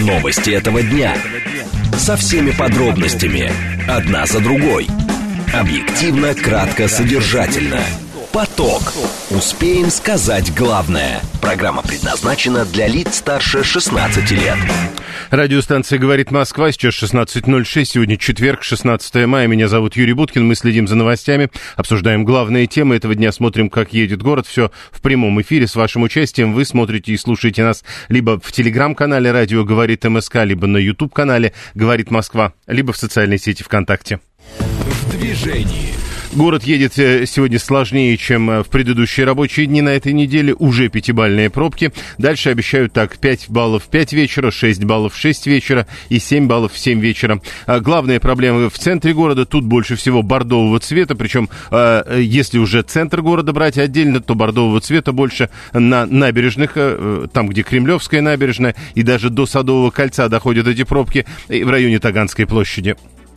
Новости этого дня. Со всеми подробностями. Одна за другой. Объективно, кратко, содержательно. Поток. Успеем сказать главное. Программа предназначена для лиц старше 16 лет. Радиостанция «Говорит Москва». Сейчас 16:06. Сегодня четверг, 16 мая. Меня зовут Юрий Буткин. Мы следим за новостями, обсуждаем главные темы этого дня, смотрим, как едет город. Все в прямом эфире с вашим участием. Вы смотрите и слушаете нас либо в телеграм-канале «Радио говорит МСК», либо на YouTube-канале «Говорит Москва», либо в социальной сети ВКонтакте. В движении. Город едет сегодня сложнее, чем в предыдущие рабочие дни на этой неделе. Уже 5-бальные пробки. Дальше обещают так: 5 баллов в 5 вечера, 6 баллов в 6 вечера и 7 баллов в 7 вечера. Главные проблемы в центре города. Тут больше всего бордового цвета. Причем, если уже центр города брать отдельно, то бордового цвета больше на набережных, там, где Кремлевская набережная, и даже до Садового кольца доходят эти пробки, в районе Таганской площади.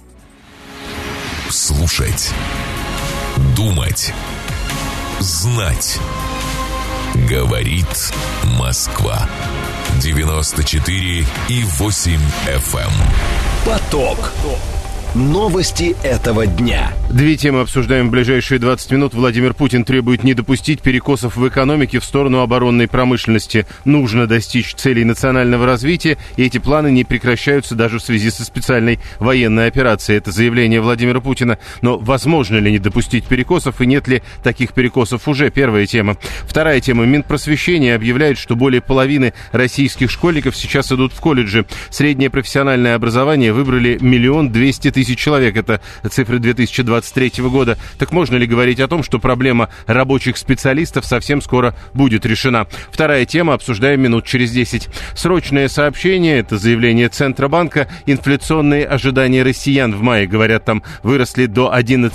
Слушать. Думать. Знать. Говорит Москва. 94,8 FM. Поток. Новости этого дня. Две темы обсуждаем в ближайшие 20 минут. Владимир Путин требует не допустить перекосов в экономике в сторону оборонной промышленности. Нужно достичь целей национального развития, и эти планы не прекращаются даже в связи со специальной военной операцией. Это заявление Владимира Путина. Но возможно ли не допустить перекосов, и нет ли таких перекосов уже? Первая тема. Вторая тема. Минпросвещение объявляет, что более половины российских школьников сейчас идут в колледжи. Среднее профессиональное образование выбрали 1 200 000 человек. Это цифры 2023 года. Так можно ли говорить о том, что проблема рабочих специалистов совсем скоро будет решена? Вторая тема. Обсуждаем минут через 10. Срочное сообщение. Это заявление Центробанка. Инфляционные ожидания россиян в мае, говорят, там выросли до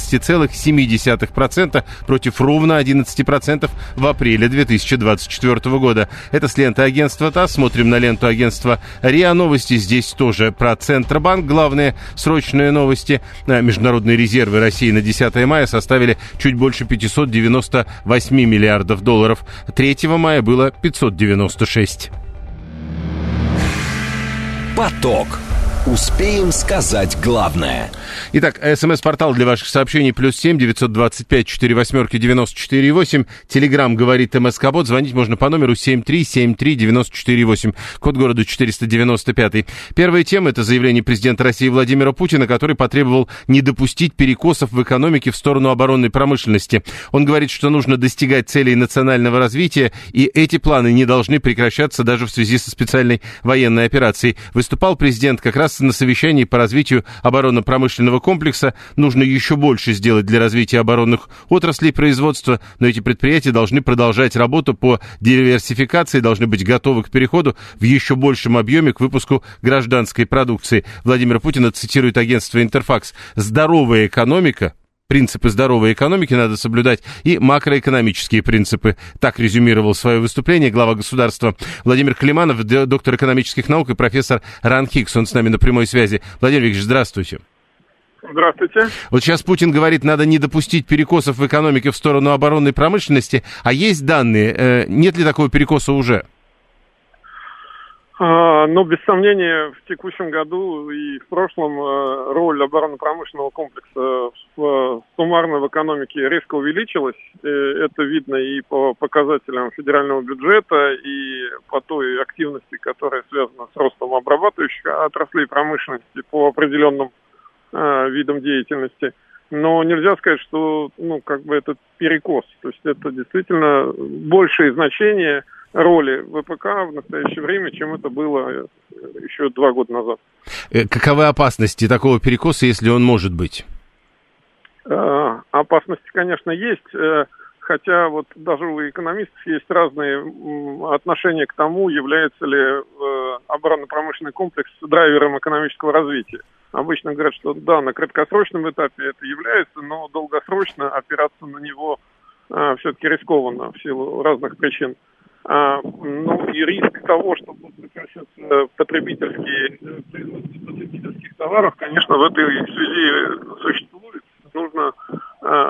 11,7% против ровно 11% в апреле 2024 года. Это с ленты агентства ТАСС. Смотрим на ленту агентства РИА Новости. Здесь тоже про Центробанк. Главные срочные новости. Международные резервы России на 10 мая составили чуть больше 598 миллиардов долларов. 3 мая было 596. Поток. Успеем сказать главное. Итак, СМС-портал для ваших сообщений +7 925 48 94 8. Телеграм говорит МСК-бот. Звонить можно по номеру 7373 94 8. Код города 495. Первая тема — это заявление президента России Владимира Путина, который потребовал не допустить перекосов в экономике в сторону оборонной промышленности. Он говорит, что нужно достигать целей национального развития, и эти планы не должны прекращаться даже в связи со специальной военной операцией. Выступал президент как раз на совещании по развитию оборонно-промышленного комплекса. Нужно еще больше сделать для развития оборонных отраслей производства, но эти предприятия должны продолжать работу по диверсификации, должны быть готовы к переходу в еще большем объеме к выпуску гражданской продукции. Владимира Путина цитирует агентство «Интерфакс». Здоровая экономика, принципы здоровой экономики надо соблюдать, и макроэкономические принципы. Так резюмировал свое выступление глава государства Владимир Климанов, доктор экономических наук и профессор РАНХИКС. Он с нами на прямой связи. Владимир Викторович, здравствуйте. Здравствуйте. Вот сейчас Путин говорит, надо не допустить перекосов в экономике в сторону оборонной промышленности. А есть данные, нет ли такого перекоса уже? Ну, без сомнения, в текущем году и в прошлом роль оборонно-промышленного комплекса суммарно в экономике резко увеличилась. Это видно и по показателям федерального бюджета, и по той активности, которая связана с ростом обрабатывающих отраслей промышленности по определенным видам деятельности. Но нельзя сказать, что это перекос. То есть это действительно большее значение роли ВПК в настоящее время, чем это было еще 2 года назад. Каковы опасности такого перекоса, если он может быть? Опасности, конечно, есть, хотя вот даже у экономистов есть разные отношения к тому, является ли оборонно-промышленный комплекс драйвером экономического развития. Обычно говорят, что да, на краткосрочном этапе это является, но долгосрочно опираться на него все-таки рискованно в силу разных причин. И риск того, что будут прекращаться потребительских товаров, конечно, в этой связи существует. Нужно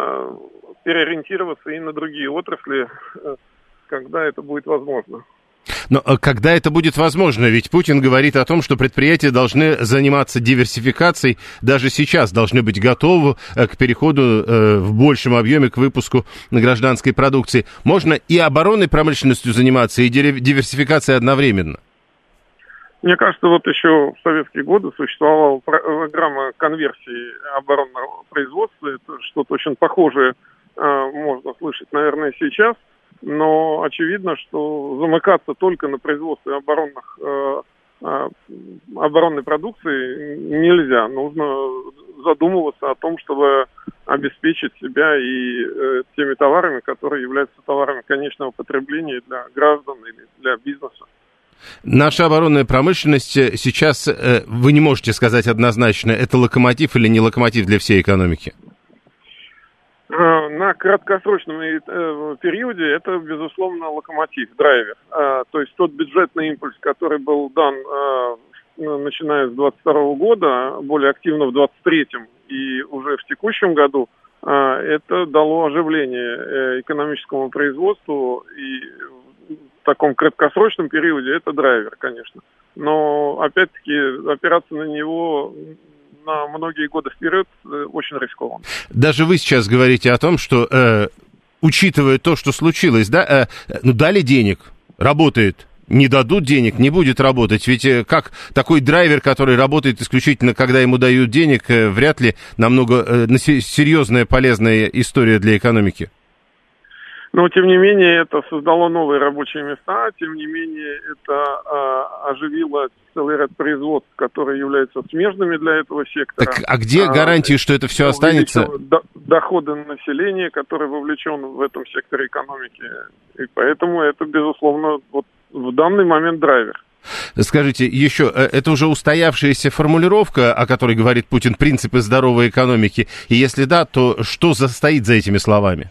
переориентироваться и на другие отрасли, когда это будет возможно. Но когда это будет возможно? Ведь Путин говорит о том, что предприятия должны заниматься диверсификацией, даже сейчас должны быть готовы к переходу в большем объеме к выпуску гражданской продукции. Можно и оборонной промышленностью заниматься, и диверсификацией одновременно? Мне кажется, вот еще в советские годы существовала программа конверсии оборонного производства. Это что-то очень похожее можно слышать, наверное, сейчас. Но очевидно, что замыкаться только на производстве оборонной продукции нельзя. Нужно задумываться о том, чтобы обеспечить себя и теми товарами, которые являются товарами конечного потребления для граждан или для бизнеса. Наша оборонная промышленность сейчас, вы не можете сказать однозначно, это локомотив или не локомотив для всей экономики? На краткосрочном периоде это, безусловно, локомотив, драйвер. То есть тот бюджетный импульс, который был дан, начиная с 2022 года, более активно в 2023 и уже в текущем году, это дало оживление экономическому производству, и в таком краткосрочном периоде это драйвер, конечно. Но, опять-таки, опираться на него на многие годы вперед очень рискованно. Даже вы сейчас говорите о том, что, учитывая то, что случилось, да, дали денег, работает, не дадут денег, не будет работать. Ведь как такой драйвер, который работает исключительно, когда ему дают денег, вряд ли намного серьезная, полезная история для экономики. Но, тем не менее, это создало новые рабочие места, тем не менее, это оживило целый ряд производств, которые являются смежными для этого сектора. Так, а где гарантии, что это все останется? Доходы населения, которое вовлечено в этом секторе экономики. И поэтому это, безусловно, вот в данный момент драйвер. Скажите, еще, это уже устоявшаяся формулировка, о которой говорит Путин, принципы здоровой экономики? И если да, то что стоит за этими словами?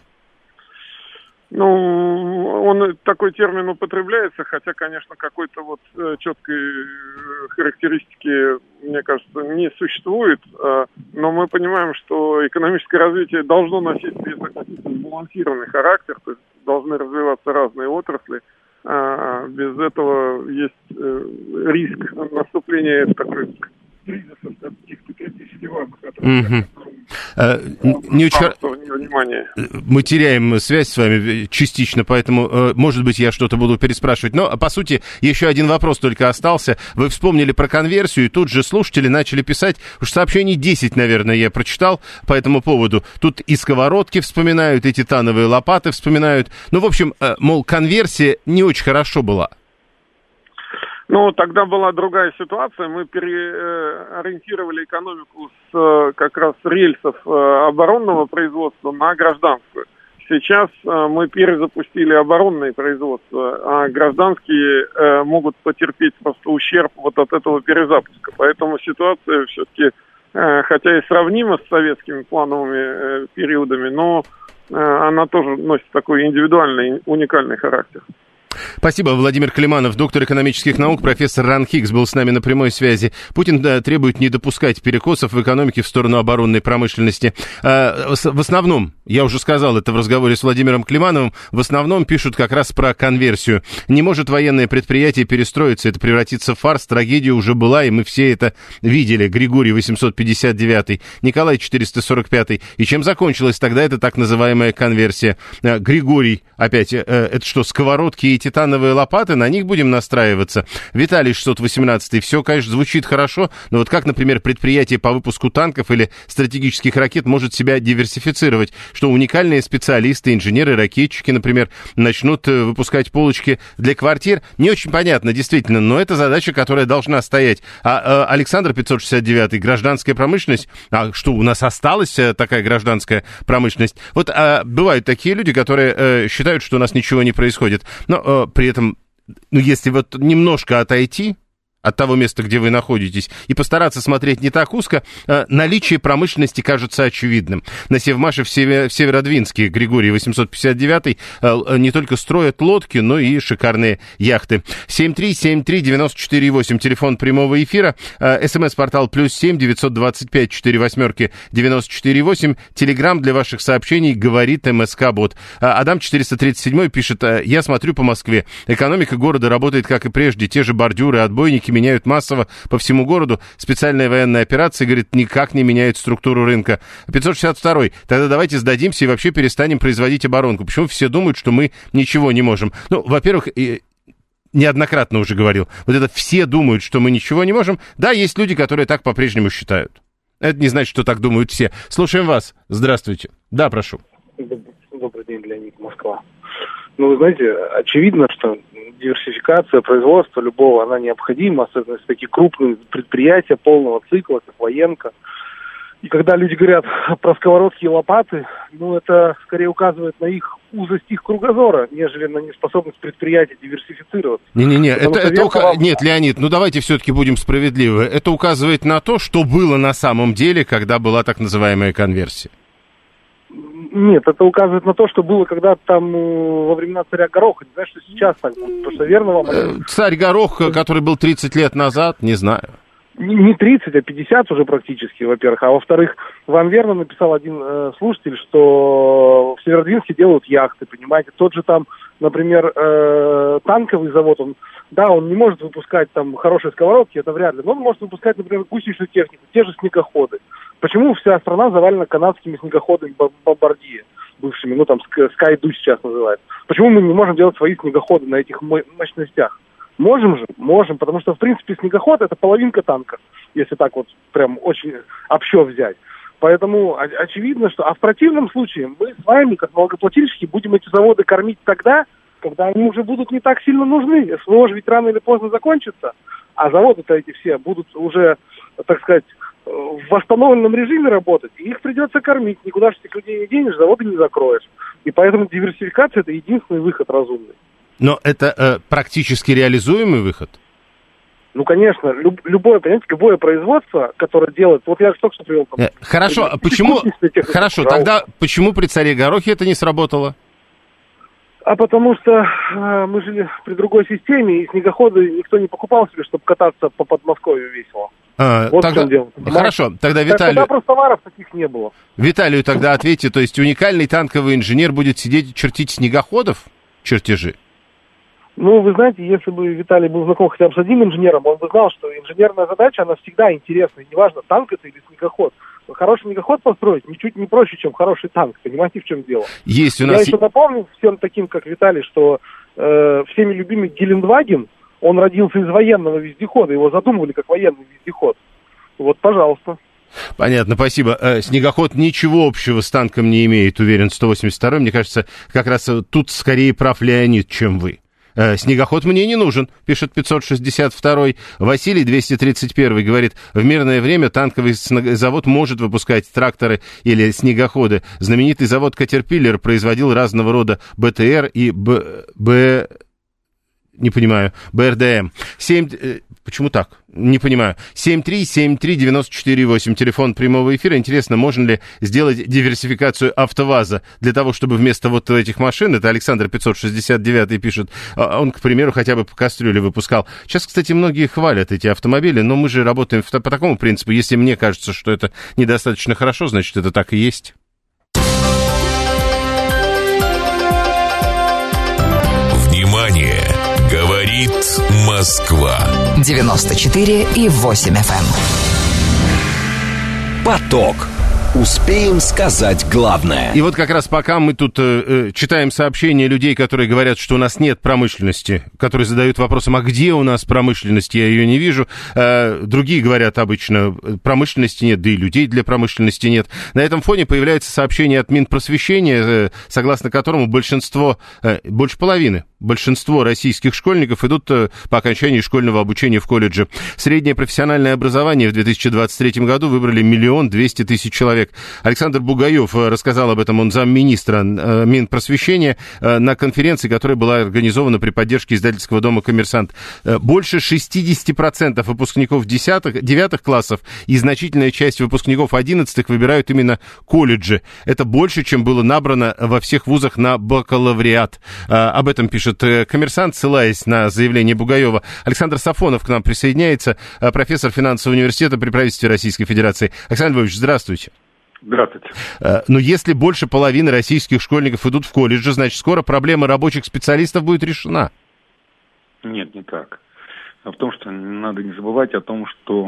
Ну, он такой термин употребляется, хотя, конечно, какой-то вот четкой характеристики, мне кажется, не существует. Но мы понимаем, что экономическое развитие должно носить сбалансированный характер, то есть должны развиваться разные отрасли. Без этого есть риск наступления такой кризиса каких-то критически важных отраслей. Мы теряем связь с вами частично, поэтому, может быть, я что-то буду переспрашивать. Но, по сути, еще один вопрос только остался. Вы вспомнили про конверсию, и тут же слушатели начали писать, уж сообщений 10, наверное, я прочитал по этому поводу. Тут и сковородки вспоминают, и титановые лопаты вспоминают. Ну, в общем, мол, конверсия не очень хорошо была. Ну, тогда была другая ситуация. Мы переориентировали экономику с как раз рельсов оборонного производства на гражданскую. Сейчас мы перезапустили оборонное производство, а гражданские могут потерпеть просто ущерб вот от этого перезапуска. Поэтому ситуация все-таки, хотя и сравнима с советскими плановыми периодами, но она тоже носит такой индивидуальный, уникальный характер. Спасибо. Владимир Климанов, доктор экономических наук, профессор РАН Хиггс был с нами на прямой связи. Путин требует не допускать перекосов в экономике в сторону оборонной промышленности. В основном, я уже сказал это в разговоре с Владимиром Климановым, в основном пишут как раз про конверсию. Не может военное предприятие перестроиться, это превратится в фарс, трагедия уже была, и мы все это видели. Григорий 859, Николай 445. И чем закончилась тогда эта так называемая конверсия? Григорий, опять, это что, сковородки и титановые лопаты, на них будем настраиваться. Виталий 618, все, конечно, звучит хорошо, но вот как, например, предприятие по выпуску танков или стратегических ракет может себя диверсифицировать, что уникальные специалисты, инженеры, ракетчики, например, начнут выпускать полочки для квартир, не очень понятно, действительно, но это задача, которая должна стоять. А Александр 569, гражданская промышленность, а что, у нас осталась такая гражданская промышленность? Вот бывают такие люди, которые считают, что у нас ничего не происходит, но при этом, ну, если вот немножко отойти от того места, где вы находитесь, и постараться смотреть не так узко, наличие промышленности кажется очевидным. На Севмаше в Северодвинске Григорий 859 не только строят лодки, но и шикарные яхты. 7373948, телефон прямого эфира, СМС-портал +7 925 48 94 8, телеграм для ваших сообщений говорит МСК-бот. Адам 437 пишет: я смотрю по Москве, экономика города работает как и прежде, те же бордюры, отбойники меняют массово по всему городу. Специальная военная операция, говорит, никак не меняет структуру рынка. 562. Тогда давайте сдадимся и вообще перестанем производить оборонку. Почему все думают, что мы ничего не можем? Ну, во-первых, неоднократно уже говорил, вот это все думают, что мы ничего не можем. Да, есть люди, которые так по-прежнему считают. Это не значит, что так думают все. Слушаем вас. Здравствуйте. Да, прошу. Добрый день, Леонид, Москва. Ну, вы знаете, очевидно, что диверсификация производства любого, она необходима, особенно если такие крупные предприятия полного цикла, как военка. И когда люди говорят про сковородки и лопаты, ну, это скорее указывает на их узость их кругозора, нежели на неспособность предприятия диверсифицироваться. Не-не-не, нет, Леонид, ну давайте все-таки будем справедливы. Это указывает на то, что было на самом деле, когда была так называемая конверсия. Нет, это указывает на то, что было когда-то там во времена царя Гороха. Не знаю, что сейчас так будет, потому что верно вам... Царь Горох, который был 30 лет назад, не знаю. Не 30, а 50 уже практически, во-первых. А во-вторых, вам верно написал один слушатель, что в Северодвинске делают яхты, понимаете. Тот же там, например, танковый завод, он не может выпускать там хорошие сковородки, это вряд ли. Но он может выпускать, например, гусеничную технику, те же снегоходы. Почему вся страна завалена канадскими снегоходами Бомбардье, бывшими, ну там Skydu сейчас называется? Почему мы не можем делать свои снегоходы на этих мощностях? Можем же, можем, потому что, в принципе, снегоход — это половинка танка, если так вот прям очень общо взять. Поэтому очевидно, что... А в противном случае мы с вами, как налогоплательщики, будем эти заводы кормить тогда, когда они уже будут не так сильно нужны. СВО же ведь рано или поздно закончится, а заводы-то эти все будут уже, так сказать, в восстановленном режиме работать, и их придется кормить. Никуда же этих людей не денешь, заводы не закроешь. И поэтому диверсификация — это единственный выход разумный. Но это практически реализуемый выход? Ну, конечно, любое производство, которое делает... Вот я только что привел... Хорошо, почему... Хорошо, тогда почему при царе Горохе это не сработало? А потому что мы жили при другой системе, и снегоходы никто не покупал себе, чтобы кататься по Подмосковью весело. Вот тогда, в чем дело. Хорошо, тогда Виталию... Тогда просто товаров таких не было. Виталию тогда ответьте, то есть уникальный танковый инженер будет сидеть и чертить снегоходов, чертежи? Ну, вы знаете, если бы Виталий был знаком хотя бы с одним инженером, он бы знал, что инженерная задача, она всегда интересна. Неважно, танк это или снегоход. Но хороший снегоход построить ничуть не проще, чем хороший танк. Понимаете, в чем дело? Есть у нас... Я еще напомню всем таким, как Виталий, что всеми любимый Гелендваген, он родился из военного вездехода. Его задумывали как военный вездеход. Вот, пожалуйста. Понятно, спасибо. Снегоход ничего общего с танком не имеет, уверен, 182-й. Мне кажется, как раз тут скорее прав Леонид, чем вы. Снегоход мне не нужен, пишет 562-й. Василий 231-й говорит, в мирное время танковый завод может выпускать тракторы или снегоходы. Знаменитый завод Caterpillar производил разного рода БТР и БРДМ. Почему так? Не понимаю. 7373948, телефон прямого эфира. Интересно, можно ли сделать диверсификацию АвтоВАЗа для того, чтобы вместо вот этих машин, это Александр 569 пишет, он, к примеру, хотя бы по кастрюле выпускал. Сейчас, кстати, многие хвалят эти автомобили, но мы же работаем по такому принципу. Если мне кажется, что это недостаточно хорошо, значит, это так и есть. Внимание! Говорит Москва. 94,8 FM. Поток. Успеем сказать главное. И вот как раз пока мы тут читаем сообщения людей, которые говорят, что у нас нет промышленности, которые задают вопросом, а где у нас промышленность, я ее не вижу. Другие говорят обычно, промышленности нет, да и людей для промышленности нет. На этом фоне появляется сообщение от Минпросвещения, согласно которому большинство, больше половины, большинство российских школьников идут по окончании школьного обучения в колледже. Среднее профессиональное образование в 2023 году выбрали 1 200 000 человек. человек. Александр Бугаев рассказал об этом, он замминистра Минпросвещения на конференции, которая была организована при поддержке издательского дома «Коммерсант». Больше 60% выпускников 9 классов и значительная часть выпускников 11 выбирают именно колледжи. Это больше, чем было набрано во всех вузах на бакалавриат. Об этом пишет «Коммерсант», ссылаясь на заявление Бугаева. Александр Сафонов к нам присоединяется, профессор финансового университета при правительстве Российской Федерации. Александр Львович, здравствуйте. Здравствуйте. Но если больше половины российских школьников идут в колледжи, значит, скоро проблема рабочих специалистов будет решена. Нет, не так. В том, что надо не забывать о том, что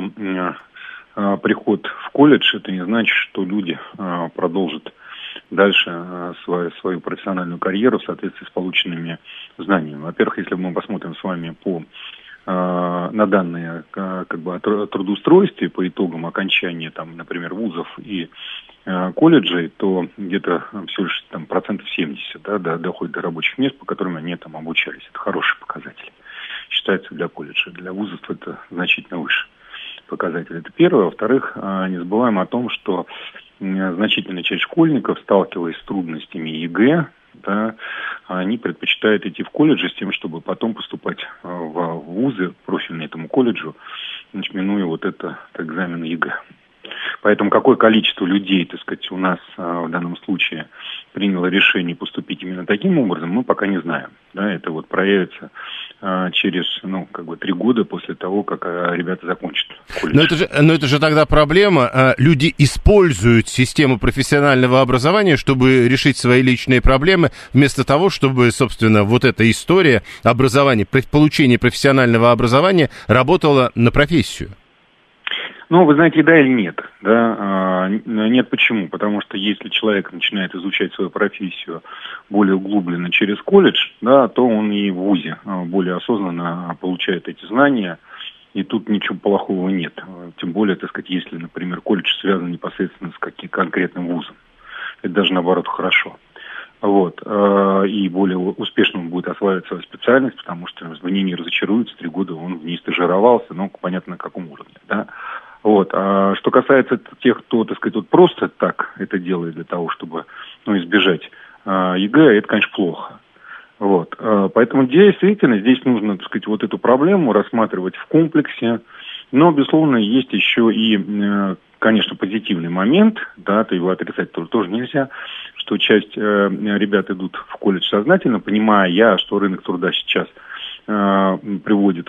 приход в колледж, это не значит, что люди продолжат дальше свою профессиональную карьеру в соответствии с полученными знаниями. Во-первых, если мы посмотрим с вами на данные как бы о трудоустройстве по итогам окончания, там, например, вузов и колледжей, то где-то всего лишь там, 70% доходит до рабочих мест, по которым они там обучались. Это хороший показатель. Считается для колледжа. Для вузов это значительно выше показатель. Это первое. Во-вторых, не забываем о том, что значительная часть школьников, сталкиваясь с трудностями ЕГЭ, да, они предпочитают идти в колледжи с тем, чтобы потом поступать в вузы, профильные этому колледжу, минуя вот это экзамен ЕГЭ. Поэтому какое количество людей, так сказать, у нас в данном случае приняло решение поступить именно таким образом, мы пока не знаем. Да, это вот проявится через 3 года после того, как ребята закончат колледж. Но это же тогда проблема. Люди используют систему профессионального образования, чтобы решить свои личные проблемы, вместо того, чтобы, собственно, вот эта история образования, получения профессионального образования работала на профессию. Ну, вы знаете, да или нет. Да? Нет почему? Потому что если человек начинает изучать свою профессию более углубленно через колледж, да, то он и в вузе более осознанно получает эти знания, и тут ничего плохого нет. Тем более, так сказать, если, например, колледж связан непосредственно с конкретным вузом. Это даже, наоборот, хорошо. Вот. И более успешно он будет осваивать свою специальность, потому что в ней не разочаруется, 3 года он в ней стажировался, но понятно, на каком уровне, да. Вот. А что касается тех, кто, так сказать, вот просто так это делает для того, чтобы избежать ЕГЭ, это, конечно, плохо. Вот. Поэтому действительно здесь нужно, так сказать, вот эту проблему рассматривать в комплексе. Но, безусловно, есть еще и, конечно, позитивный момент, да, то его отрицать тоже нельзя, что часть ребят идут в колледж сознательно, понимая, что рынок труда сейчас приводит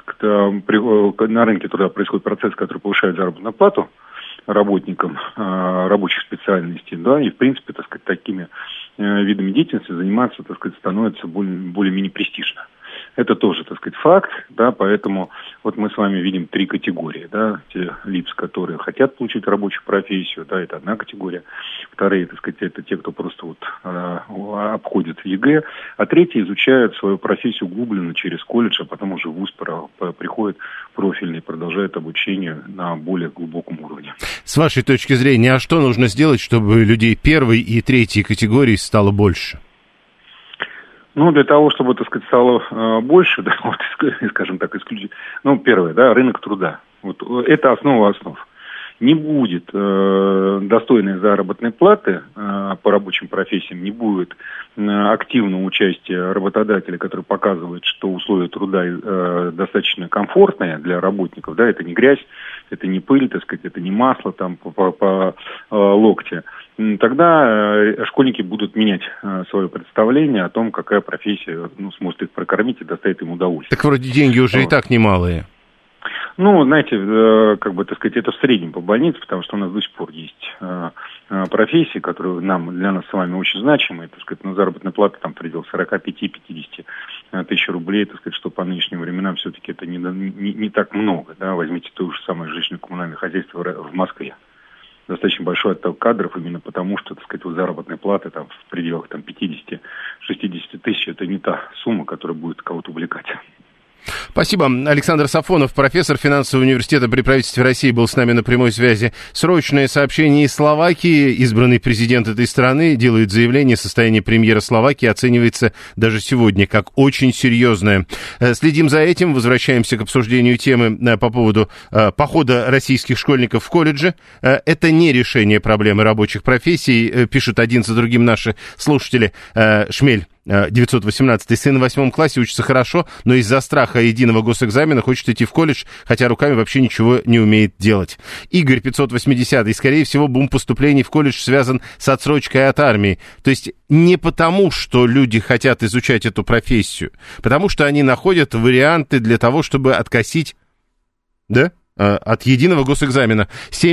на рынке труда происходит процесс, который повышает заработную плату работникам рабочих специальностей, да, и в принципе, так сказать, такими видами деятельности заниматься, так сказать, становится более-менее престижно. Это тоже, так сказать, факт, да, поэтому вот мы с вами видим 3 категории, да, те лица, которые хотят получить рабочую профессию, да, это одна категория, вторые, так сказать, это те, кто просто вот обходит ЕГЭ, а третьи изучают свою профессию углубленно через колледж, а потом уже в вуз приходят профильные, продолжают обучение на более глубоком уровне. С вашей точки зрения, а что нужно сделать, чтобы людей первой и третьей категории стало больше? Ну, для того, чтобы, так сказать, стало больше, да, вот, скажем так, первое, да, рынок труда. Вот это основа основ. Не будет достойной заработной платы по рабочим профессиям, не будет активного участия работодателя, который показывает, что условия труда достаточно комфортные для работников, да, это не грязь, это не пыль, так сказать, это не масло там по локте. Тогда школьники будут менять свое представление о том, какая профессия сможет их прокормить и доставит им удовольствие. Так вроде деньги уже и так немалые. Ну, знаете, как бы, так сказать, это в среднем по больнице, потому что у нас до сих пор есть профессии, которые для нас с вами очень значимые, так сказать, заработная плата там в пределах 45-50 тысяч рублей, так сказать, что по нынешним временам все-таки это не так много, да, возьмите то же самое жилищно-коммунальное хозяйство в Москве. Достаточно большой отток кадров именно потому, что, так сказать, вот заработная плата там в пределах там 50-60 тысяч, это не та сумма, которая будет кого-то увлекать. Спасибо. Александр Сафонов, профессор финансового университета при правительстве России, был с нами на прямой связи. Срочное сообщение из Словакии. Избранный президент этой страны делает заявление. Состояние премьера Словакии оценивается даже сегодня как очень серьезное. Следим за этим. Возвращаемся к обсуждению темы по поводу похода российских школьников в колледжи. Это не решение проблемы рабочих профессий, пишут один за другим наши слушатели. Шмель 918-й, сын в 8 классе, учится хорошо, но из-за страха единого госэкзамена хочет идти в колледж, хотя руками вообще ничего не умеет делать. Игорь 580-й, скорее всего, бум поступлений в колледж связан с отсрочкой от армии. То есть не потому, что люди хотят изучать эту профессию, потому что они находят варианты для того, чтобы откосить, да, от единого госэкзамена.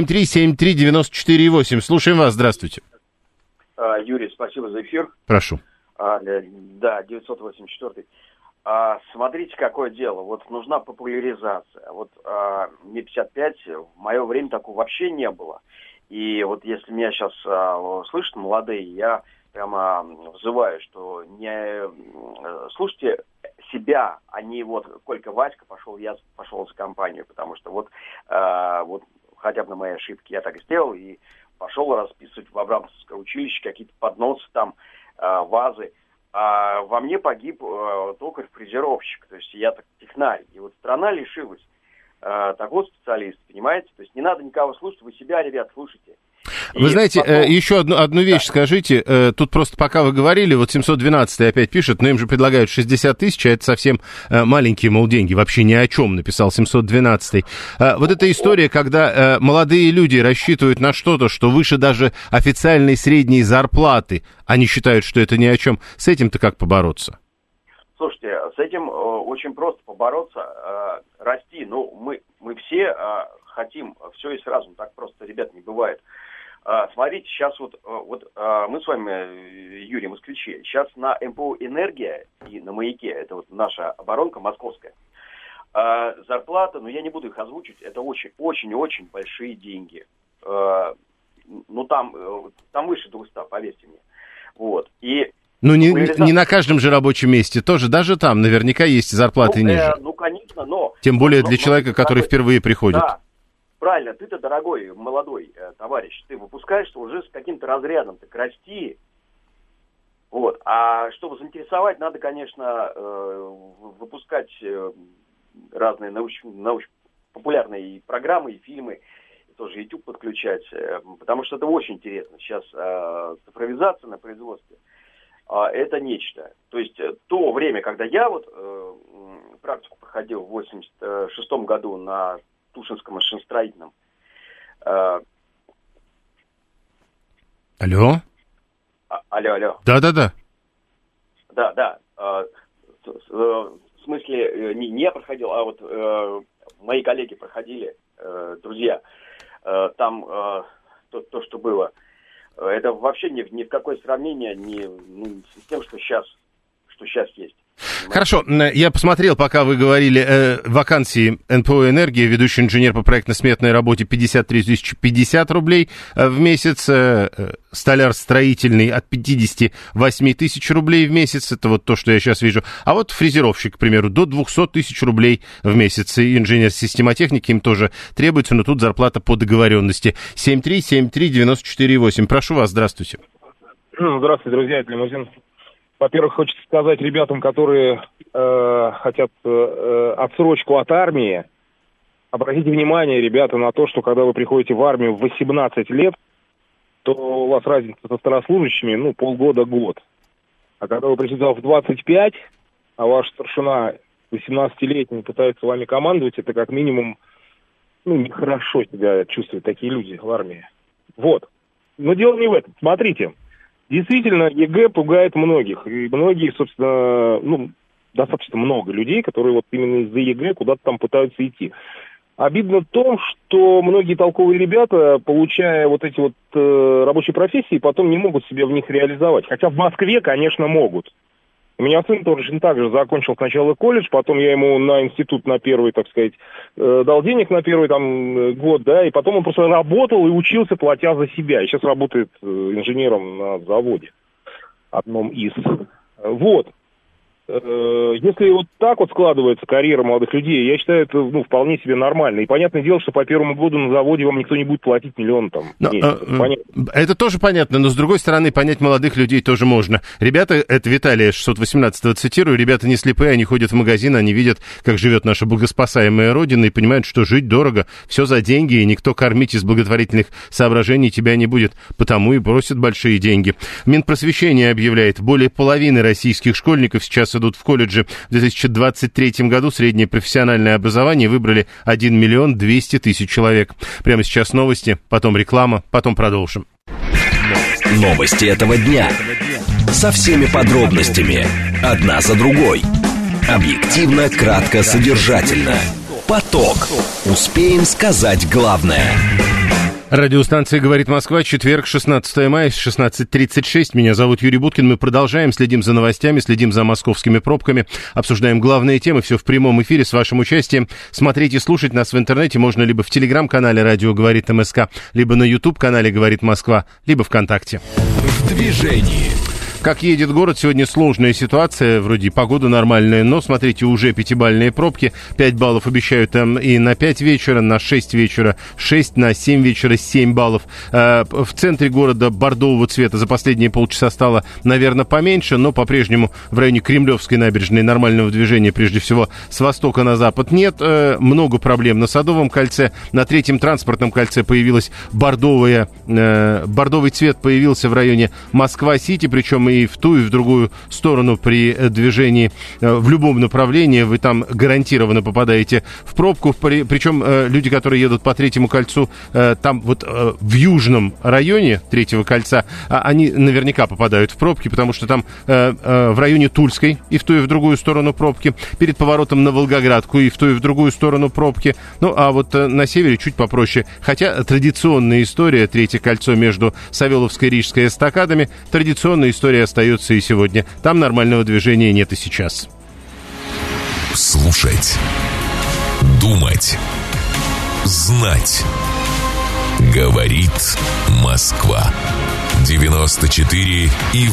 7373948. Слушаем вас, здравствуйте. Юрий, спасибо за эфир. Прошу. Да, 984. Смотрите, какое дело. Вот нужна популяризация. Вот мне 55, в мое время такого вообще не было. И вот если меня сейчас слышат молодые, я прямо взываю, что не слушайте себя, а не вот Колька Васька пошел, я пошел за компанию. Потому что вот хотя бы на моей ошибке я так сделал и пошел расписывать в Абрамцевское училище какие-то подносы там, вазы, а во мне погиб токарь-фрезеровщик, то есть я так технарь. И вот страна лишилась такого специалиста, понимаете? То есть не надо никого слушать, вы себя, ребят, слушайте. Вы знаете, еще одну вещь скажите. Тут просто пока вы говорили, вот 712-й опять пишет, но им же предлагают 60 тысяч, а это совсем маленькие, мол, деньги. Вообще ни о чем, написал 712-й. Вот эта история, когда молодые люди рассчитывают на что-то, что выше даже официальной средней зарплаты, они считают, что это ни о чем. С этим-то как побороться? Слушайте, с этим очень просто побороться, расти. Ну, мы все хотим все и сразу, так просто, ребят, не бывает. Смотрите, сейчас вот мы с вами, Юрий, москвичи, сейчас на МПО «Энергия» и на «Маяке», это вот наша оборонка московская, зарплата, но я не буду их озвучивать, это очень-очень большие деньги. Ну, там выше 200, поверьте мне. Вот, и... Ну, не на каждом же рабочем месте тоже, даже там наверняка есть зарплаты ниже. Ну, конечно, но... Тем более для человека, который впервые приходит. Да. Правильно, ты-то, дорогой, молодой товарищ, ты выпускаешься уже с каким-то разрядом, так расти. Вот. А чтобы заинтересовать, надо, конечно, выпускать разные научно-популярные программы и фильмы, и тоже YouTube подключать, потому что это очень интересно. Сейчас цифровизация на производстве это нечто. То есть то время, когда я практику проходил в 86-м году на Тушинском машиностроительном. Алло? Алло. Да. Да. В смысле, не я проходил, а вот мои коллеги проходили, друзья. Там то, что было. Это вообще ни в какое сравнение с тем, что сейчас есть. Хорошо, я посмотрел, пока вы говорили, вакансии НПО «Энергия», ведущий инженер по проектно-сметной работе 53 050 рублей в месяц, столяр строительный от 58 тысяч рублей в месяц, это вот то, что я сейчас вижу, а вот фрезеровщик, к примеру, до 200 тысяч рублей в месяц, и инженер-системотехники им тоже требуется, но тут зарплата по договоренности. 7373948, прошу вас, здравствуйте. Здравствуйте, друзья, это Лимузин. Во-первых, хочется сказать ребятам, которые хотят отсрочку от армии, обратите внимание, ребята, на то, что когда вы приходите в армию в 18 лет, то у вас разница со старослужащими, полгода-год. А когда вы пришли в 25, а ваш старшина 18-летний пытается вами командовать, это как минимум, нехорошо себя чувствуют такие люди в армии. Вот. Но дело не в этом. Смотрите. Действительно, ЕГЭ пугает многих. И многие, собственно, достаточно много людей, которые вот именно из-за ЕГЭ куда-то там пытаются идти. Обидно в том, что многие толковые ребята, получая вот эти вот рабочие профессии, потом не могут себя в них реализовать. Хотя в Москве, конечно, могут. У меня сын точно так же закончил сначала колледж, потом я ему на институт на первый, так сказать, дал денег на первый год, да, и потом он просто работал и учился, платя за себя. И сейчас работает инженером на заводе, одном из. Вот. Если вот так вот складывается карьера молодых людей, я считаю, это вполне себе нормально. И понятное дело, что по первому году на заводе вам никто не будет платить миллион там. Это тоже понятно, но с другой стороны, понять молодых людей тоже можно. Ребята, это Виталия 618 цитирую, ребята не слепые, они ходят в магазин, они видят, как живет наша богоспасаемая Родина, и понимают, что жить дорого, все за деньги, и никто кормить из благотворительных соображений тебя не будет, потому и просят большие деньги. Минпросвещение объявляет, более половины российских школьников сейчас идут в колледжи. В 2023 году среднее профессиональное образование выбрали 1 миллион 200 тысяч человек. Прямо сейчас новости, потом реклама, потом продолжим. Новости этого дня. Со всеми подробностями. Одна за другой. Объективно, кратко, содержательно. Поток. Успеем сказать главное. Радиостанция «Говорит Москва», четверг, 16 мая, 16:36. Меня зовут Юрий Буткин. Мы продолжаем, следим за новостями, следим за московскими пробками, обсуждаем главные темы. Все в прямом эфире с вашим участием. Смотреть и слушать нас в интернете можно либо в телеграм-канале «Радио говорит МСК», либо на YouTube-канале «Говорит Москва», либо ВКонтакте. В движении. Как едет город, сегодня сложная ситуация, вроде погода нормальная, но, смотрите, уже 5-бальные пробки, 5 баллов обещают там и на 5 вечера, на 6 вечера, 6, на 7 вечера, 7 баллов. В центре города бордового цвета за последние полчаса стало, наверное, поменьше, но по-прежнему в районе Кремлевской набережной нормального движения, прежде всего, с востока на запад нет. Много проблем на Садовом кольце, на Третьем транспортном кольце появилась бордовый цвет появился в районе Москва-Сити, причем и в ту, и в другую сторону при движении в любом направлении. Вы там гарантированно попадаете в пробку. Причем люди, которые едут по Третьему кольцу, там вот в южном районе Третьего кольца, они наверняка попадают в пробки, потому что там в районе Тульской и в ту, и в другую сторону пробки. Перед поворотом на Волгоградку и в ту, и в другую сторону пробки. Ну, а вот на севере чуть попроще. Хотя традиционная история, Третье кольцо между Савеловской и Рижской эстакадами, традиционная история остается и сегодня. Там нормального движения нет и сейчас. Слушать, думать, знать. Говорит Москва. 94,8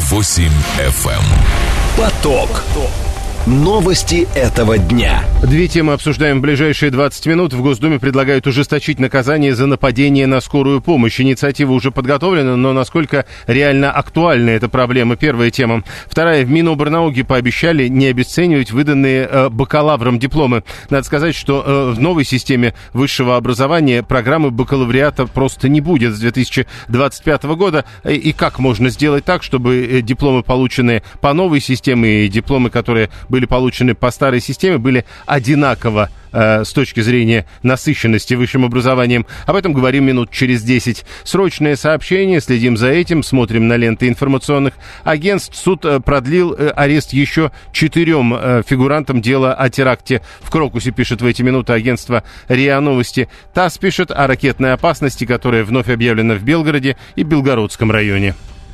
FM. Поток. Новости этого дня. Две темы обсуждаем в ближайшие 20 минут. В Госдуме предлагают ужесточить наказание за нападение на скорую помощь. Инициатива уже подготовлена, но насколько реально актуальна эта проблема? Первая тема. Вторая. В Минобрнауки пообещали не обесценивать выданные бакалаврам дипломы. Надо сказать, что в новой системе высшего образования программы бакалавриата просто не будет с 2025 года. И как можно сделать так, чтобы дипломы, полученные по новой системе, и дипломы, которые были получены по старой системе, были одинаково с точки зрения насыщенности высшим образованием. Об этом говорим минут через 10. Срочное сообщение, следим за этим, смотрим на ленты информационных агентств. Суд продлил арест еще 4 фигурантам дела о теракте в Крокусе, пишет в эти минуты агентство РИА Новости. ТАСС пишет о ракетной опасности, которая вновь объявлена в Белгороде и Белгородском районе.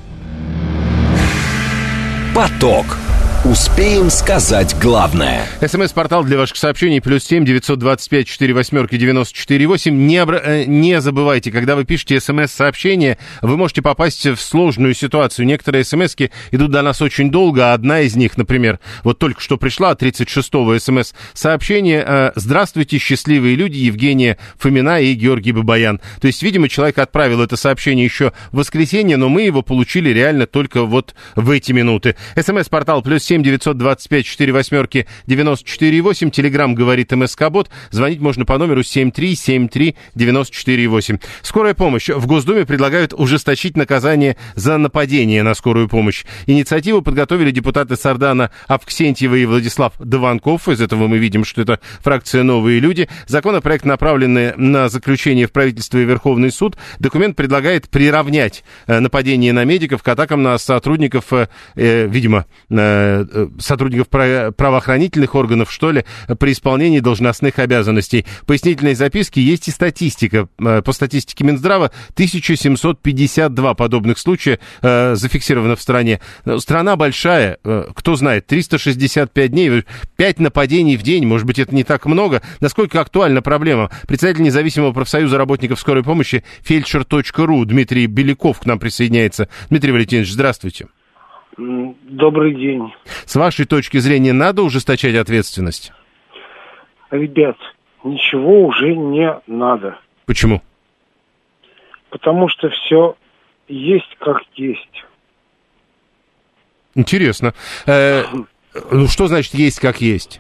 Поток. Успеем сказать главное. СМС-портал для ваших сообщений +7 925 48 94 8. Не забывайте, когда вы пишете СМС-сообщение, вы можете попасть в сложную ситуацию. Некоторые СМСки идут до нас очень долго, а одна из них, например, вот только что пришла от 36-го СМС-сообщение. Здравствуйте, счастливые люди, Евгения Фомина и Георгий Бабаян. То есть, видимо, человек отправил это сообщение еще в воскресенье, но мы его получили реально только вот в эти минуты. СМС-портал +7 925 48 94 8. Телеграм говорит МСК-бот. Звонить можно по номеру 7373 94 8. Скорая помощь. В Госдуме предлагают ужесточить наказание за нападение на скорую помощь. Инициативу подготовили депутаты Сардана Авксентьева и Владислав Дованков. Из этого мы видим, что это фракция «Новые люди». Законопроект направлен на заключение в правительство и Верховный суд. Документ предлагает приравнять нападение на медиков к атакам на сотрудников, видимо, сотрудников правоохранительных органов, что ли, при исполнении должностных обязанностей. В пояснительной записке есть и статистика. По статистике Минздрава 1752 подобных случая зафиксировано в стране. Страна большая, кто знает, 365 дней, 5 нападений в день, может быть, это не так много. Насколько актуальна проблема? Председатель независимого профсоюза работников скорой помощи фельдшер.ру Дмитрий Беляков к нам присоединяется. Дмитрий Валентинович, здравствуйте. Добрый день. С вашей точки зрения, надо ужесточать ответственность? Ребят, ничего уже не надо. Почему? Потому что все есть как есть. Интересно. Что значит есть как есть?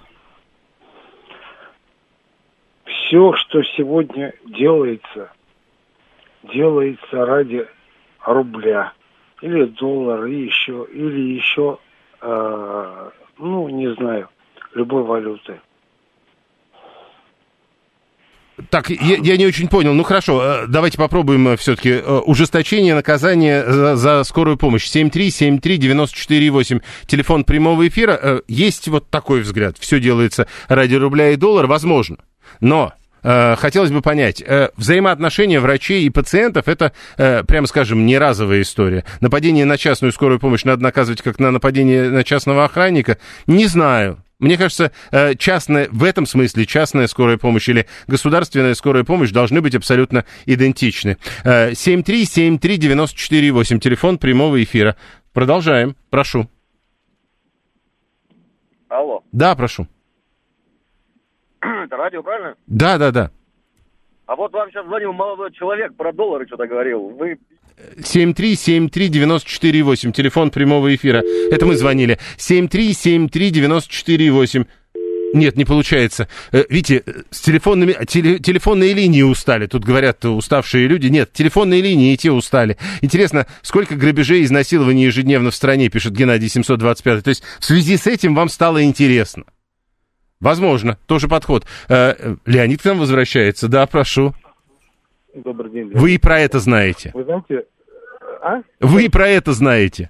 Все, что сегодня делается ради рубля или доллара, или еще, не знаю, любой валюты. Так, я не очень понял. Ну, хорошо, давайте попробуем все-таки ужесточение наказания за скорую помощь. 7373948, телефон прямого эфира. Есть вот такой взгляд. Все делается ради рубля и доллара, возможно. Но хотелось бы понять, взаимоотношения врачей и пациентов — это, прямо скажем, не разовая история. Нападение на частную скорую помощь надо наказывать как на нападение на частного охранника? Не знаю. Мне кажется, в этом смысле частная скорая помощь или государственная скорая помощь должны быть абсолютно идентичны. 7373948, телефон прямого эфира. Продолжаем. Прошу. Алло. Да, прошу. Это радио, правильно? Да. А вот вам сейчас звонил молодой человек, про доллары что-то говорил. Вы... 7373948, телефон прямого эфира. Это мы звонили. 7373948. Нет, не получается. Видите, с телефонные линии устали. Тут говорят уставшие люди. Нет, телефонные линии и те устали. Интересно, сколько грабежей и изнасилований ежедневно в стране, пишет Геннадий 725. То есть в связи с этим вам стало интересно. Возможно, тоже подход. Леонид к нам возвращается. Да, прошу. Добрый день. Вы и про это знаете. Вы знаете... А? Вы и про это знаете.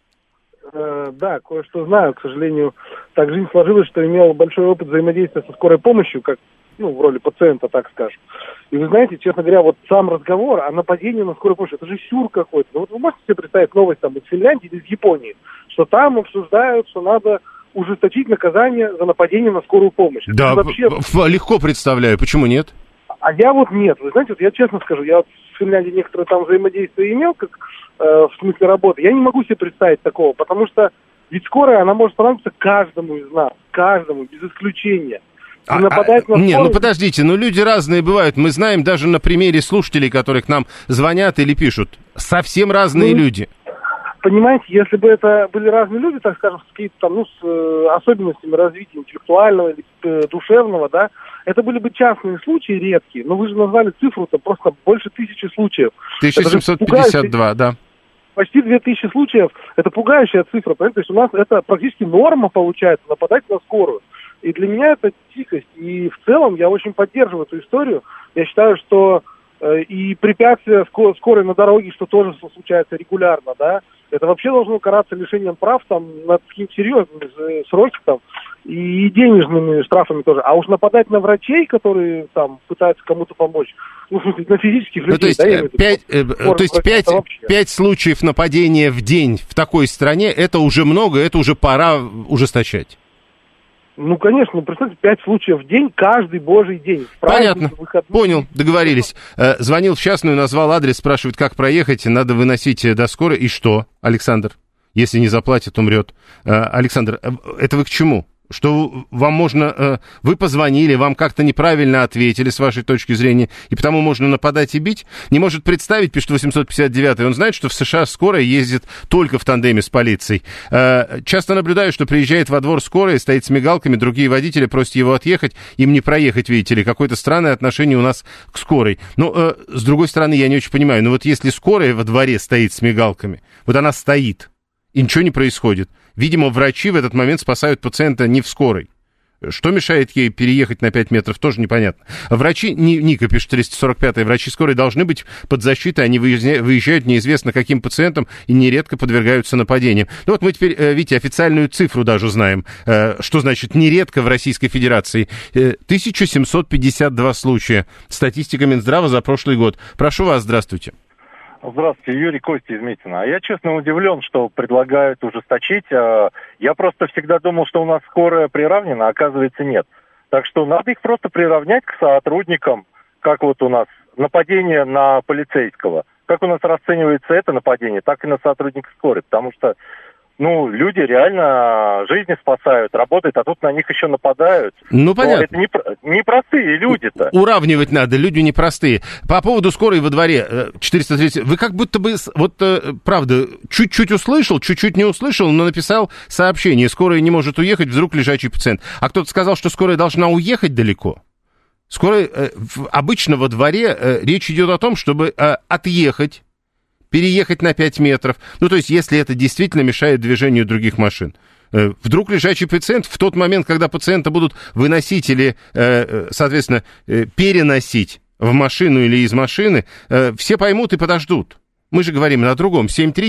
Да, кое-что знаю. К сожалению, так жизнь сложилась, что имел большой опыт взаимодействия со скорой помощью, как, в роли пациента, так скажем. И вы знаете, честно говоря, вот сам разговор о нападении на скорую помощь, это же сюр какой-то. Ну вот вы можете себе представить новость там из Финляндии или из Японии, что там обсуждают, что надо ужесточить наказание за нападение на скорую помощь. Да, вообще... легко представляю. Почему нет? А я вот нет. Вы знаете, вот я честно скажу, я вот в Финляндии некоторые там взаимодействия имел, как в смысле работы. Я не могу себе представить такого, потому что ведь скорая, она может понадобиться каждому из нас, каждому, без исключения. Нападать на скорую... подождите, люди разные бывают. Мы знаем даже на примере слушателей, которые к нам звонят или пишут. Совсем разные люди. Понимаете, если бы это были разные люди, так скажем, с какими-то там, с особенностями развития интеллектуального или душевного, да, это были бы частные случаи редкие, но вы же назвали цифру-то просто больше 1000 случаев. 1752, да. Почти 2000 случаев, это пугающая цифра, понимаете, то есть у нас это практически норма получается, нападать на скорую. И для меня это дикость, и в целом я очень поддерживаю эту историю. Я считаю, что и препятствия скорой на дороге, что тоже случается регулярно, да, это вообще должно караться лишением прав, там, над какими-то серьезными сроками, там, и денежными штрафами тоже. А уж нападать на врачей, которые, там, пытаются кому-то помочь, на физических людей, то есть 5 случаев нападения в день в такой стране, это уже много, это уже пора ужесточать. Ну, конечно, представьте, 5 случаев в день, каждый божий день. Понятно, понял, договорились. Звонил в частную, назвал адрес, спрашивает, как проехать, надо выносить до скорой. И что, Александр? Если не заплатит, умрет. Александр, это вы к чему? Что вам можно... Вы позвонили, вам как-то неправильно ответили с вашей точки зрения, и потому можно нападать и бить? Не может представить, пишет 859-й, он знает, что в США скорая ездит только в тандеме с полицией. Часто наблюдаю, что приезжает во двор скорая, стоит с мигалками, другие водители просят его отъехать, им не проехать, видите ли. Какое-то странное отношение у нас к скорой. Но, с другой стороны, я не очень понимаю, вот если скорая во дворе стоит с мигалками, вот она стоит, и ничего не происходит. Видимо, врачи в этот момент спасают пациента не в скорой. Что мешает ей переехать на 5 метров, тоже непонятно. Врачи, Ника пишет 345-й, врачи скорой должны быть под защитой, они выезжают неизвестно каким пациентам и нередко подвергаются нападениям. Ну вот мы теперь, видите, официальную цифру даже знаем, что значит нередко в Российской Федерации. 1752 случая. Статистика Минздрава за прошлый год. Прошу вас, здравствуйте. Здравствуйте, Юрий Костя из Митина. Я, честно, удивлен, что предлагают ужесточить. Я просто всегда думал, что у нас скорая приравнена, а оказывается нет. Так что надо их просто приравнять к сотрудникам, как вот у нас нападение на полицейского. Как у нас расценивается это нападение, так и на сотрудника скорой. Потому что, Ну, люди реально жизни спасают, работают, а тут на них еще нападают. Ну, понятно. Но это непростые люди-то. Уравнивать надо, люди непростые. По поводу скорой во дворе, 430, вы как будто бы, вот, правда, чуть-чуть услышал, чуть-чуть не услышал, но написал сообщение: скорая не может уехать, вдруг лежачий пациент. А кто-то сказал, что скорая должна уехать далеко. Скорая, обычно во дворе речь идет о том, чтобы отъехать, переехать на 5 метров. Ну, то есть, если это действительно мешает движению других машин. Вдруг лежачий пациент в тот момент, когда пациента будут выносить или, соответственно, переносить в машину или из машины, все поймут и подождут. Мы же говорим о другом.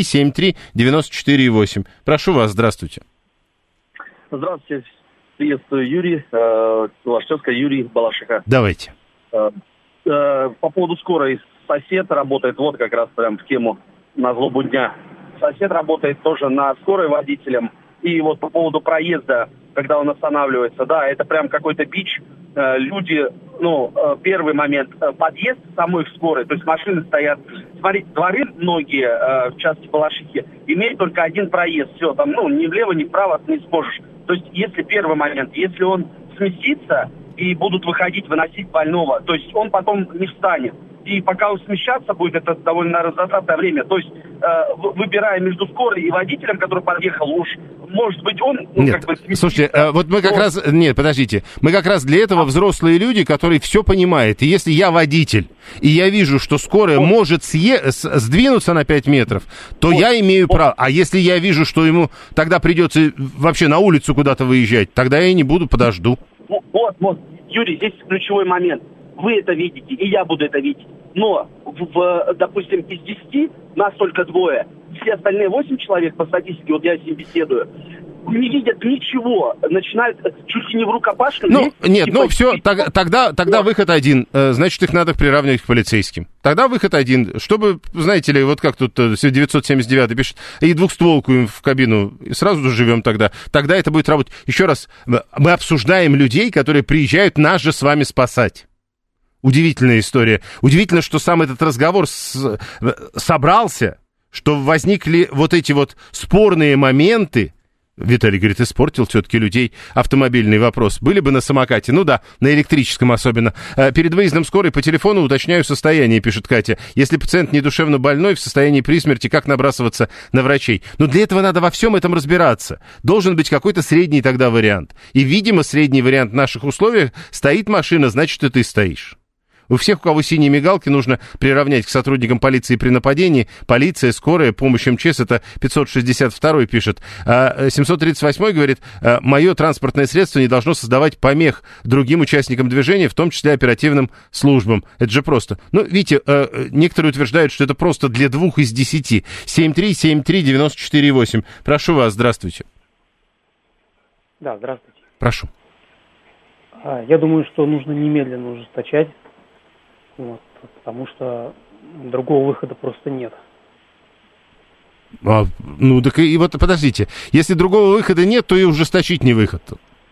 7373948. Прошу вас, здравствуйте. Здравствуйте. Приветствую, Юрий. Лошадская, Юрий Балашиха. Давайте. По поводу скорой. Сосед работает, вот как раз прям в тему на злобу дня. Сосед работает тоже на скорой водителем. И вот по поводу проезда, когда он останавливается, да, это прям какой-то бич. Люди, первый момент, подъезд самой скорой, то есть машины стоят. Смотрите, дворы многие, в части Балашихи, имеют только один проезд. Все, там, ни влево, ни вправо не сможешь. То есть, если первый момент, если он сместится и будут выносить больного, то есть он потом не встанет. И пока он смещаться будет, это довольно затратное время. То есть, выбирая между скорой и водителем, который подъехал, уж, может быть, он... Нет, слушайте, вот мы как раз... Нет, подождите. Мы как раз для этого взрослые люди, которые все понимают. И если я водитель, и я вижу, что скорая может сдвинуться на 5 метров, то я имею право. А если я вижу, что ему тогда придется вообще на улицу куда-то выезжать, тогда я не буду, подожду. Вот, Юрий, здесь ключевой момент. Вы это видите, и я буду это видеть. Но, допустим, из 10 нас только 2. Все остальные 8 человек, по статистике, вот я с ним беседую, не видят ничего. Начинают чуть ли не в рукопашную. Все, тогда выход один. Значит, их надо приравнивать к полицейским. Тогда выход один. Чтобы, знаете ли, вот как тут 979 пишет, и двухстволку им в кабину, и сразу живем тогда. Тогда это будет работать. Еще раз, мы обсуждаем людей, которые приезжают нас же с вами спасать. Удивительная история. Удивительно, что сам этот разговор собрался, что возникли вот эти вот спорные моменты. Виталий говорит, испортил все-таки людей автомобильный вопрос. Были бы на самокате, ну да, на электрическом особенно. Перед выездом скорой по телефону уточняю состояние, пишет Катя. Если пациент не душевно больной, в состоянии при смерти, как набрасываться на врачей? Но для этого надо во всем этом разбираться. Должен быть какой-то средний тогда вариант. И, видимо, средний вариант в наших условиях: стоит машина, значит, и ты стоишь. У всех, у кого синие мигалки, нужно приравнять к сотрудникам полиции при нападении. Полиция, скорая, помощь МЧС, это 562-й пишет. 738-й говорит, мое транспортное средство не должно создавать помех другим участникам движения, в том числе оперативным службам. Это же просто. Видите, некоторые утверждают, что это просто для 2 из 10. 7373948. Прошу вас, здравствуйте. Да, здравствуйте. Прошу. Я думаю, что нужно немедленно ужесточать. Потому что другого выхода просто нет. Так и вот подождите, если другого выхода нет, то и ужесточить не выход.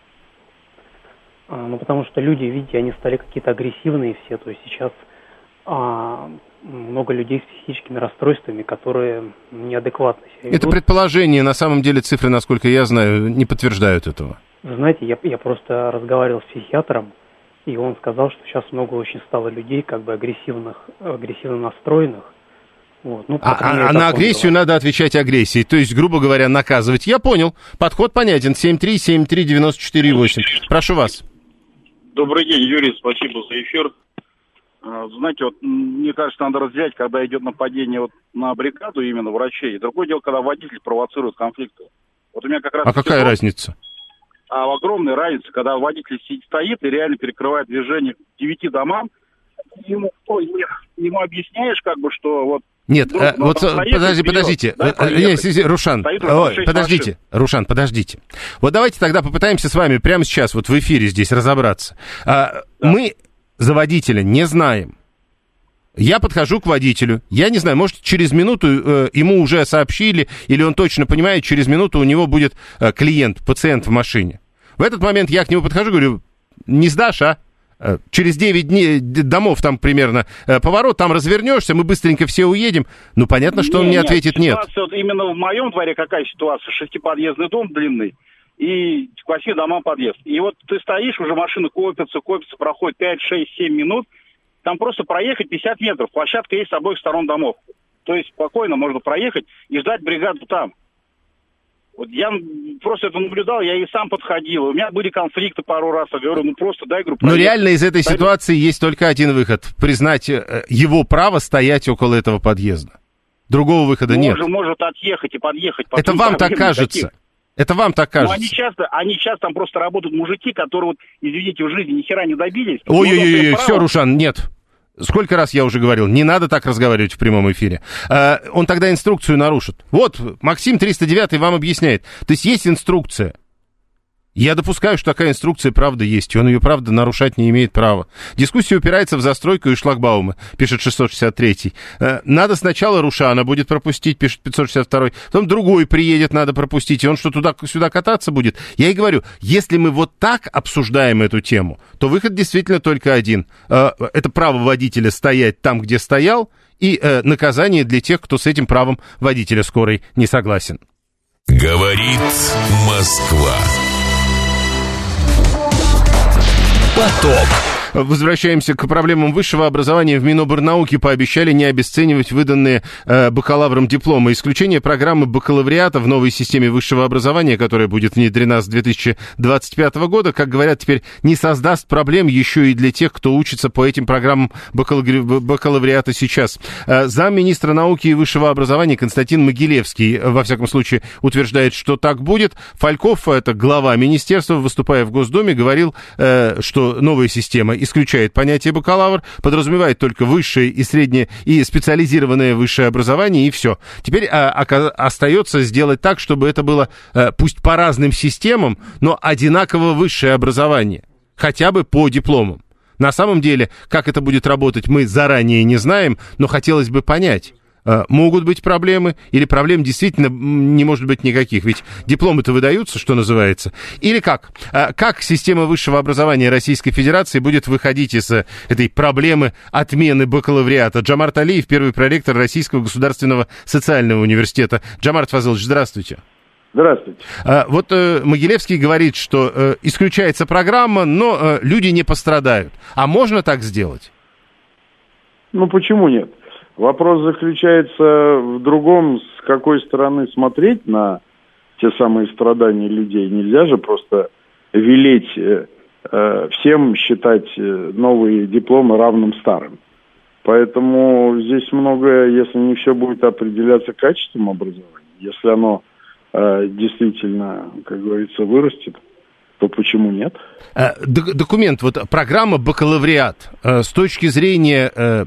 Потому что люди, видите, они стали какие-то агрессивные все. То есть сейчас много людей с психическими расстройствами, которые неадекватно себя ведут. Это предположение, на самом деле цифры, насколько я знаю, не подтверждают этого. Вы знаете, я просто разговаривал с психиатром, и он сказал, что сейчас много очень стало людей, как бы агрессивно настроенных. Вот. На агрессию надо отвечать агрессией, то есть, грубо говоря, наказывать. Я понял, подход понятен. 7373948. Прошу вас. Добрый день, Юрий, спасибо за эфир. Знаете, мне кажется, надо разделять, когда идет нападение на бригаду, именно врачей. Другое дело, когда водитель провоцирует конфликты. Вот у меня как раз... какая разница? Огромная разница, когда водитель стоит и реально перекрывает движение к 9 домам, ему объясняешь, что вот... Нет, подождите. Рушан, подождите. Вот давайте тогда попытаемся с вами прямо сейчас, вот в эфире здесь разобраться. Мы за водителя не знаем. Я подхожу к водителю, я не знаю, может, через минуту ему уже сообщили, или он точно понимает, через минуту у него будет клиент, пациент в машине. В этот момент я к нему подхожу, говорю, не сдашь, Через 9 дней домов там примерно поворот, там развернешься, мы быстренько все уедем. Ну, понятно, что он мне ответит нет. Вот именно в моем дворе какая ситуация? 6-подъездный дом длинный и к 8 домам подъезд. И вот ты стоишь, уже машины копятся, проходит 5, 6, 7 минут. Там просто проехать 50 метров. Площадка есть с обоих сторон домов. То есть спокойно можно проехать и ждать бригаду там. Вот я просто это наблюдал, я и сам подходил. У меня были конфликты пару раз. Я говорю, просто дай группу. Но реально из этой ситуации есть только один выход. Признать его право стоять около этого подъезда. Другого выхода нет. Может отъехать и подъехать. Это вам так кажется. Это вам так кажется. Они часто там просто работают мужики, которые, вот, извините, в жизни ни хера не добились. Ой-ой-ой, все, Рушан, нет. Сколько раз я уже говорил, не надо так разговаривать в прямом эфире. Он тогда инструкцию нарушит. Вот, Максим 309 вам объясняет. То есть инструкция. Я допускаю, что такая инструкция правда есть, и он ее, правда, нарушать не имеет права. Дискуссия упирается в застройку и шлагбаумы, пишет 663-й. Надо сначала Рушана будет пропустить, пишет 562-й, потом другой приедет, надо пропустить, и он что, туда-сюда кататься будет? Я и говорю, если мы вот так обсуждаем эту тему, то выход действительно только один. Это право водителя стоять там, где стоял, и наказание для тех, кто с этим правом водителя скорой не согласен. Говорит Москва. Поток. Возвращаемся к проблемам высшего образования. В Минобрнауке пообещали не обесценивать выданные бакалаврам дипломы. Исключение программы бакалавриата в новой системе высшего образования, которая будет внедрена с 2025 года, как говорят теперь, не создаст проблем еще и для тех, кто учится по этим программам бакалавриата сейчас. Замминистра науки и высшего образования Константин Могилевский, во всяком случае, утверждает, что так будет. Фальков, это глава министерства, выступая в Госдуме, говорил, что новая система исключает понятие бакалавр, подразумевает только высшее и среднее и специализированное высшее образование, и все. Теперь остается сделать так, чтобы это было, пусть по разным системам, но одинаково высшее образование, хотя бы по дипломам. На самом деле, как это будет работать, мы заранее не знаем, но хотелось бы понять. Могут быть проблемы, или проблем действительно не может быть никаких, ведь дипломы-то выдаются, что называется. Или как? Как система высшего образования Российской Федерации будет выходить из этой проблемы отмены бакалавриата? Джамарт Алиев, первый проректор Российского государственного социального университета. Джамарт Фазылович, здравствуйте. Здравствуйте. Вот Могилевский говорит, что исключается программа, но люди не пострадают. А можно так сделать? Ну, почему нет? Вопрос заключается в другом, с какой стороны смотреть на те самые страдания людей. Нельзя же просто велеть всем считать новые дипломы равным старым. Поэтому здесь многое, если не все будет определяться качеством образования, если оно действительно, как говорится, вырастет, то почему нет? Документ, вот программа бакалавриат с точки зрения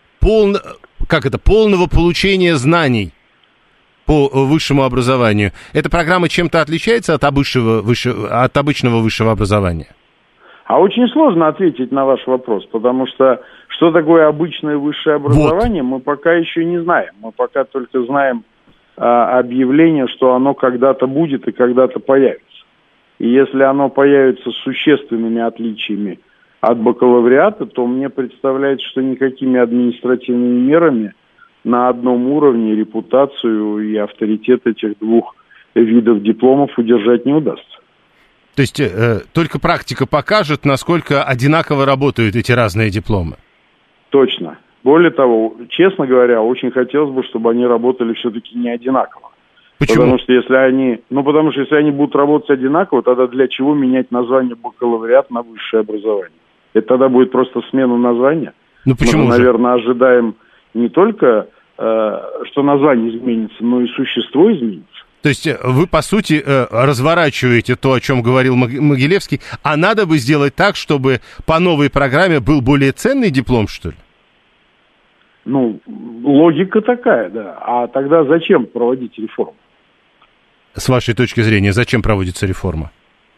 полного получения знаний по высшему образованию. Эта программа чем-то отличается от обычного высшего образования? А очень сложно ответить на ваш вопрос, потому что такое обычное высшее образование, мы пока еще не знаем. Мы пока только знаем объявление, что оно когда-то будет и когда-то появится. И если оно появится с существенными отличиями от бакалавриата, то мне представляется, что никакими административными мерами на одном уровне репутацию и авторитет этих двух видов дипломов удержать не удастся. То есть только практика покажет, насколько одинаково работают эти разные дипломы? Точно. Более того, честно говоря, очень хотелось бы, чтобы они работали все-таки не одинаково. Почему? Потому что если они будут работать одинаково, тогда для чего менять название бакалавриат на высшее образование? Это тогда будет просто смена названия. Ну почему мы, наверное, ожидаем не только, что название изменится, но и существо изменится. То есть вы, по сути, разворачиваете то, о чем говорил Могилевский, а надо бы сделать так, чтобы по новой программе был более ценный диплом, что ли? Ну, логика такая, да. А тогда зачем проводить реформу? С вашей точки зрения, зачем проводится реформа?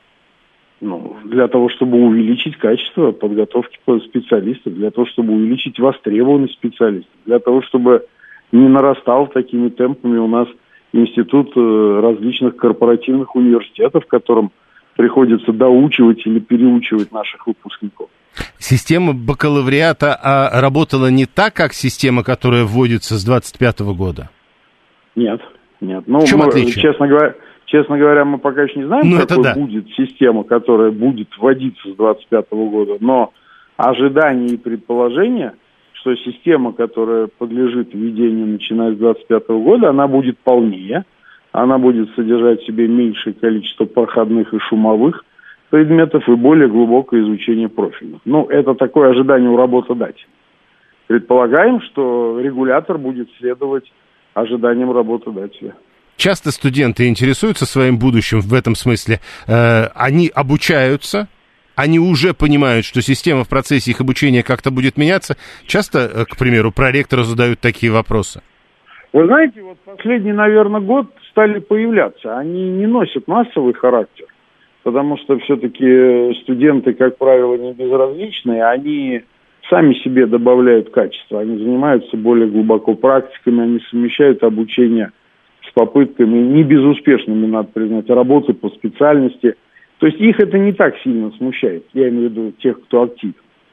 Ну, для того, чтобы увеличить качество подготовки специалистов, для того, чтобы увеличить востребованность специалистов, для того, чтобы не нарастал такими темпами у нас институт различных корпоративных университетов, которым приходится доучивать или переучивать наших выпускников. Система бакалавриата работала не так, как система, которая вводится с 2025 года? Нет. Ну, в чем отличие? Честно говоря, мы пока еще не знаем, какой будет система, которая будет вводиться с 2025 года, но ожидания и предположения, что система, которая подлежит введению, начиная с 2025 года, она будет полнее, она будет содержать в себе меньшее количество проходных и шумовых предметов и более глубокое изучение профильных. Ну, это такое ожидание у работодателя. Предполагаем, что регулятор будет следовать ожиданиям работодателя. Часто студенты интересуются своим будущим в этом смысле. Они обучаются, они уже понимают, что система в процессе их обучения как-то будет меняться. Часто, к примеру, проректору задают такие вопросы. Вы знаете, вот последний, наверное, год стали появляться. Они не носят массовый характер, потому что все-таки студенты, как правило, не безразличные, они сами себе добавляют качество, они занимаются более глубоко практиками, они совмещают обучение с попытками, не безуспешными, надо признать, работы по специальности. То есть их это не так сильно смущает, я имею в виду тех, кто активен.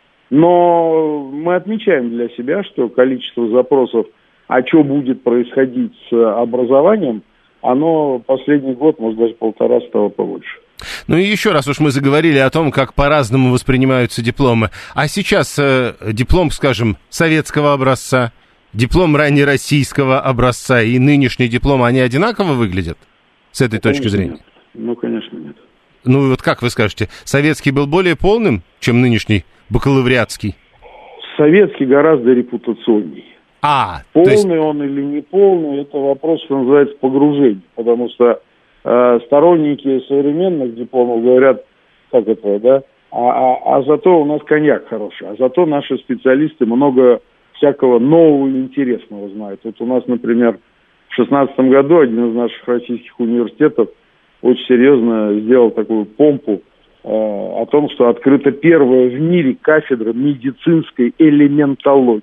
Но мы отмечаем для себя, что количество запросов, а что будет происходить с образованием, оно последний год, может, даже полтора стало побольше. Ну и еще раз уж мы заговорили о том, как по-разному воспринимаются дипломы. А сейчас диплом, скажем, советского образца, диплом раннероссийского образца и нынешний диплом, они одинаково выглядят с этой точки зрения? Нет. Ну, конечно, нет. Ну вот как вы скажете, советский был более полным, чем нынешний бакалавриатский? Советский гораздо репутационней. Полный он или не полный, это вопрос, что называется, погружения. Потому что сторонники современных дипломов говорят, как это, да, а зато у нас коньяк хороший, а зато наши специалисты много всякого нового и интересного знают. Вот у нас, например, в 2016 году один из наших российских университетов очень серьезно сделал такую помпу о том, что открыта первая в мире кафедра медицинской элементологии.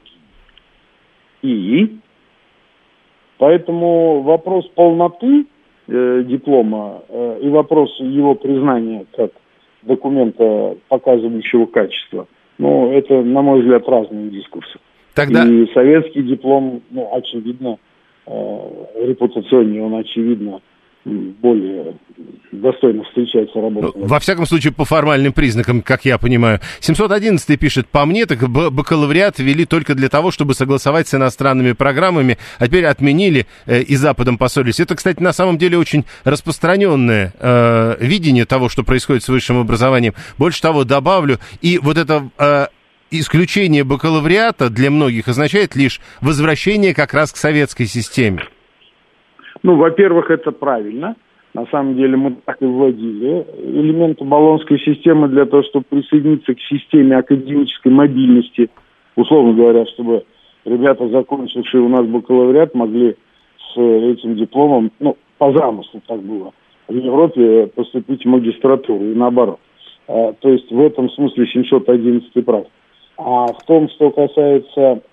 И поэтому вопрос полноты диплома и вопрос его признания как документа, показывающего качество, ну, это, на мой взгляд, разные дискурсы. И советский диплом, ну, очевидно, репутационнее, он, очевидно, более достойно встречается работа. Во всяком случае, по формальным признакам, как я понимаю. 711 пишет, по мне, так бакалавриат ввели только для того, чтобы согласовать с иностранными программами, а теперь отменили и Западом поссорились. Это, кстати, на самом деле очень распространенное видение того, что происходит с высшим образованием. Больше того, добавлю, и вот это исключение бакалавриата для многих означает лишь возвращение как раз к советской системе. Ну, во-первых, это правильно. На самом деле мы так и вводили элементы Болонской системы для того, чтобы присоединиться к системе академической мобильности. Условно говоря, чтобы ребята, закончившие у нас бакалавриат, могли с этим дипломом, ну, по замыслу так было, в Европе поступить в магистратуру и наоборот. То есть в этом смысле 711 прав. А в том, что касается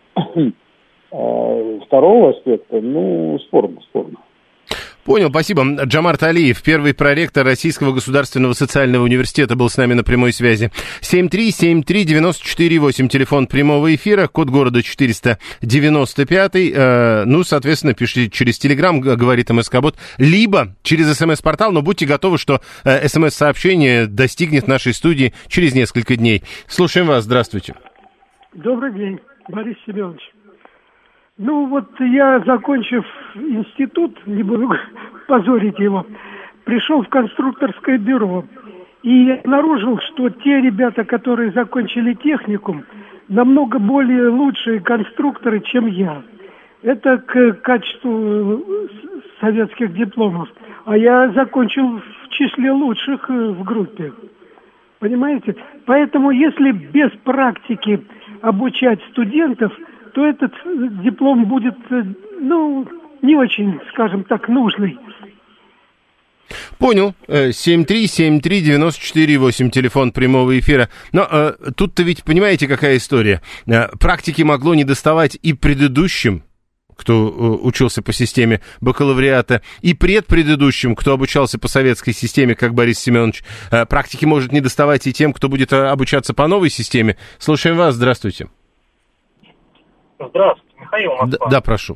второго аспекта, ну, спорно. Понял, спасибо. Джамар Талиев, первый проректор Российского государственного социального университета, был с нами на прямой связи. 7373948, телефон прямого эфира, код города 495. Ну, соответственно, пишите через Телеграм, говорит МСК-бот, либо через СМС-портал, но будьте готовы, что СМС-сообщение достигнет нашей студии через несколько дней. Слушаем вас, здравствуйте. Добрый день, Борис Семенович. Ну вот я, закончив институт, не буду позорить его, пришел в конструкторское бюро и обнаружил, что те ребята, которые закончили техникум, намного более лучшие конструкторы, чем я. Это к качеству советских дипломов. А я закончил в числе лучших в группе. Понимаете? Поэтому если без практики обучать студентов, то этот диплом будет, ну, не очень, скажем так, нужный. Понял. 7373948, телефон прямого эфира. Но тут-то ведь, понимаете, какая история? Практики могло не доставать и предыдущим кто учился по системе бакалавриата, и предпредыдущим, кто обучался по советской системе, как Борис Семенович. Практики может не доставать и тем, кто будет обучаться по новой системе. Слушаем вас, здравствуйте. Здравствуйте, Михаил, Москва. Да, прошу.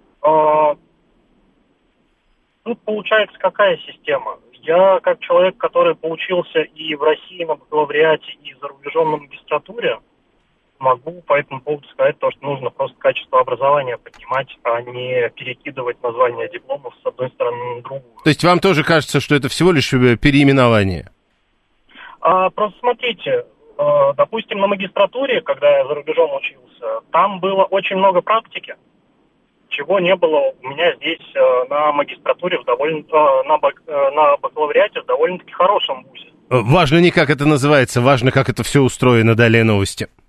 Тут получается какая система? Я, как человек, который поучился и в России на бакалавриате, и за рубежом на магистратуре, могу по этому поводу сказать то, что нужно просто качество образования поднимать, а не перекидывать названия дипломов с одной стороны на другую. То есть вам тоже кажется, что это всего лишь переименование? Просто смотрите, допустим, на магистратуре, когда я за рубежом учился, там было очень много практики, чего не было у меня здесь на магистратуре, на бакалавриате в довольно-таки хорошем вузе. Важно не как это называется, важно, как это все устроено. Далее новости.